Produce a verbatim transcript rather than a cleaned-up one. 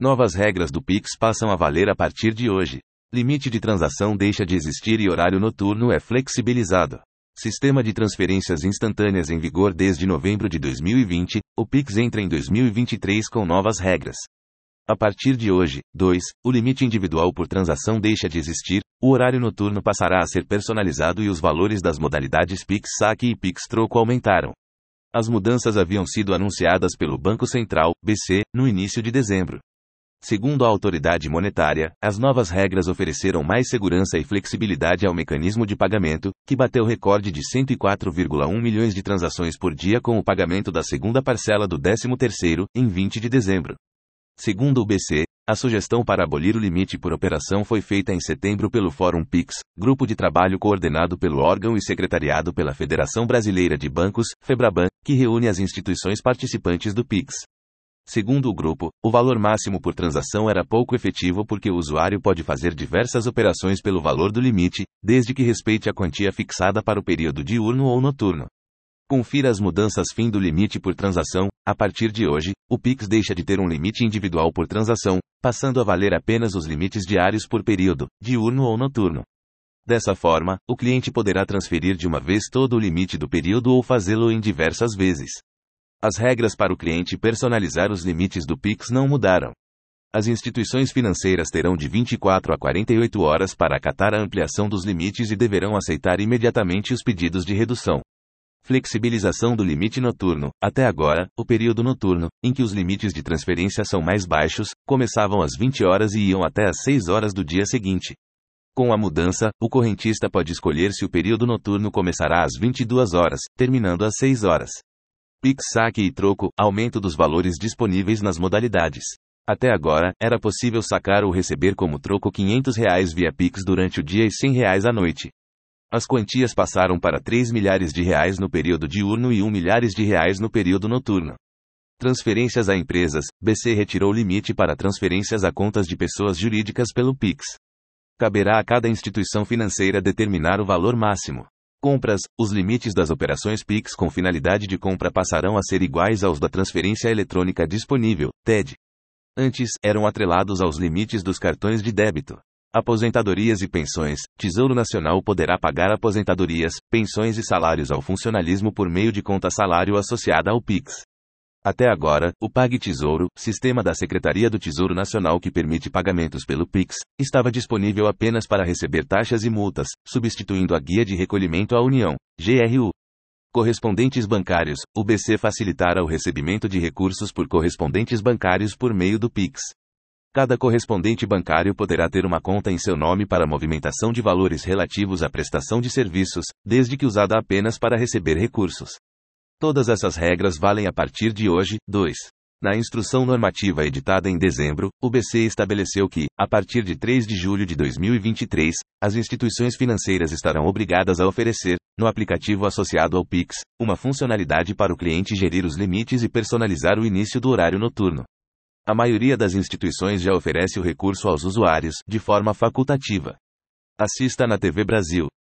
Novas regras do Pix passam a valer a partir de hoje. Limite de transação deixa de existir e horário noturno é flexibilizado. Sistema de transferências instantâneas em vigor desde novembro de dois mil e vinte, o Pix entra em dois mil e vinte e três com novas regras. A partir de hoje, dois, o limite individual por transação deixa de existir, o horário noturno passará a ser personalizado e os valores das modalidades Pix Saque e Pix Troco aumentaram. As mudanças haviam sido anunciadas pelo Banco Central, B C, no início de dezembro. Segundo a autoridade monetária, as novas regras ofereceram mais segurança e flexibilidade ao mecanismo de pagamento, que bateu recorde de cento e quatro vírgula um milhões de transações por dia com o pagamento da segunda parcela do décimo terceiro, em vinte de dezembro. Segundo o B C, a sugestão para abolir o limite por operação foi feita em setembro pelo Fórum Pix, grupo de trabalho coordenado pelo órgão e secretariado pela Federação Brasileira de Bancos, FEBRABAN, que reúne as instituições participantes do Pix. Segundo o grupo, o valor máximo por transação era pouco efetivo porque o usuário pode fazer diversas operações pelo valor do limite, desde que respeite a quantia fixada para o período diurno ou noturno. Confira as mudanças. Fim do limite por transação. A partir de hoje, o Pix deixa de ter um limite individual por transação, passando a valer apenas os limites diários por período, diurno ou noturno. Dessa forma, o cliente poderá transferir de uma vez todo o limite do período ou fazê-lo em diversas vezes. As regras para o cliente personalizar os limites do Pix não mudaram. As instituições financeiras terão de vinte e quatro a quarenta e oito horas para acatar a ampliação dos limites e deverão aceitar imediatamente os pedidos de redução. Flexibilização do limite noturno. Até agora, o período noturno, em que os limites de transferência são mais baixos, começavam às vinte horas e iam até às seis horas do dia seguinte. Com a mudança, o correntista pode escolher se o período noturno começará às vinte e duas horas, terminando às seis horas. Pix Saque e Troco. Aumento dos valores disponíveis nas modalidades. Até agora, era possível sacar ou receber como troco quinhentos reais via Pix durante o dia e cem reais à noite. As quantias passaram para três milhares de reais no período diurno e um milhares de reais no período noturno. Transferências a empresas. B C retirou o limite para transferências a contas de pessoas jurídicas pelo Pix. Caberá a cada instituição financeira determinar o valor máximo. Compras. Os limites das operações Pix com finalidade de compra passarão a ser iguais aos da transferência eletrônica disponível, T E D. Antes, eram atrelados aos limites dos cartões de débito. Aposentadorias e pensões. Tesouro Nacional poderá pagar aposentadorias, pensões e salários ao funcionalismo por meio de conta salário associada ao Pix. Até agora, o PagTesouro, sistema da Secretaria do Tesouro Nacional que permite pagamentos pelo Pix, estava disponível apenas para receber taxas e multas, substituindo a Guia de Recolhimento à União, G R U. Correspondentes bancários. O B C facilitará o recebimento de recursos por correspondentes bancários por meio do Pix. Cada correspondente bancário poderá ter uma conta em seu nome para movimentação de valores relativos à prestação de serviços, desde que usada apenas para receber recursos. Todas essas regras valem a partir de hoje. dois. Na instrução normativa editada em dezembro, o B C estabeleceu que, a partir de três de julho de dois mil e vinte e três, as instituições financeiras estarão obrigadas a oferecer, no aplicativo associado ao Pix, uma funcionalidade para o cliente gerir os limites e personalizar o início do horário noturno. A maioria das instituições já oferece o recurso aos usuários, de forma facultativa. Assista na T V Brasil.